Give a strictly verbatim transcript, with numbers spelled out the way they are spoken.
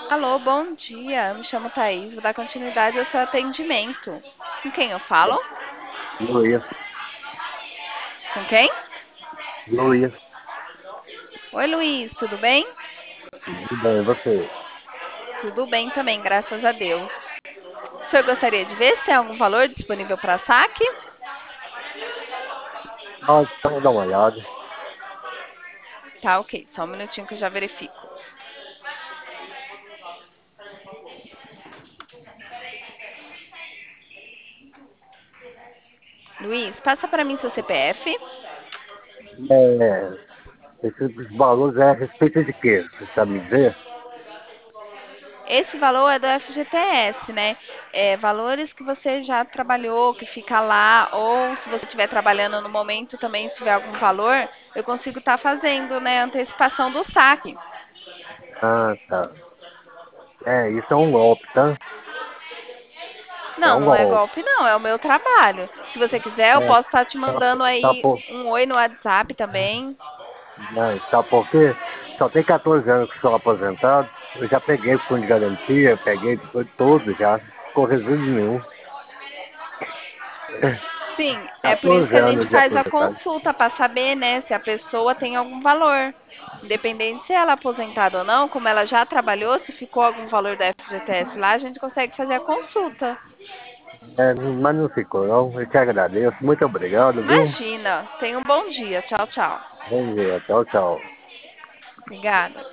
Alô, bom dia. Eu me chamo Thaís, vou dar continuidade ao seu atendimento. Com quem eu falo? Luiz, Com quem? Luiz, Oi, Luiz, tudo bem? tudo bem, e você? Tudo bem também, graças a Deus. O senhor gostaria de ver se tem algum valor disponível para saque? Nós vamos dar uma olhada. Tá, ok. Só um minutinho que eu já verifico. Luiz, passa para mim seu C P F. É, esses valores é a respeito de quê? Você sabe me dizer? Esse valor é do F G T S, né? É, valores que você já trabalhou, que fica lá, ou se você estiver trabalhando no momento também, se tiver algum valor, eu consigo estar fazendo, né, antecipação do saque. Ah, tá. É, isso é um golpe, tá? É Não, um não é golpe. golpe, não, é o meu trabalho. Se você quiser, eu É, posso estar te tá, mandando tá, aí por, um oi no WhatsApp também. né, tá porque só tem quatorze anos que sou aposentado. Eu já peguei fundo de garantia, peguei tudo já. Com resíduo nenhum. Sim, é por isso quatorze que a gente anos de faz a aposentado. consulta para saber, né, se a pessoa tem algum valor. Independente se ela é aposentada ou não, como ela já trabalhou, se ficou algum valor da F G T S lá, a gente consegue fazer a consulta. É, mas não ficou, não. Eu te agradeço. Muito obrigado, viu? Imagina. Tenha um bom dia. Tchau, tchau. Bom dia. Tchau, tchau. Obrigada.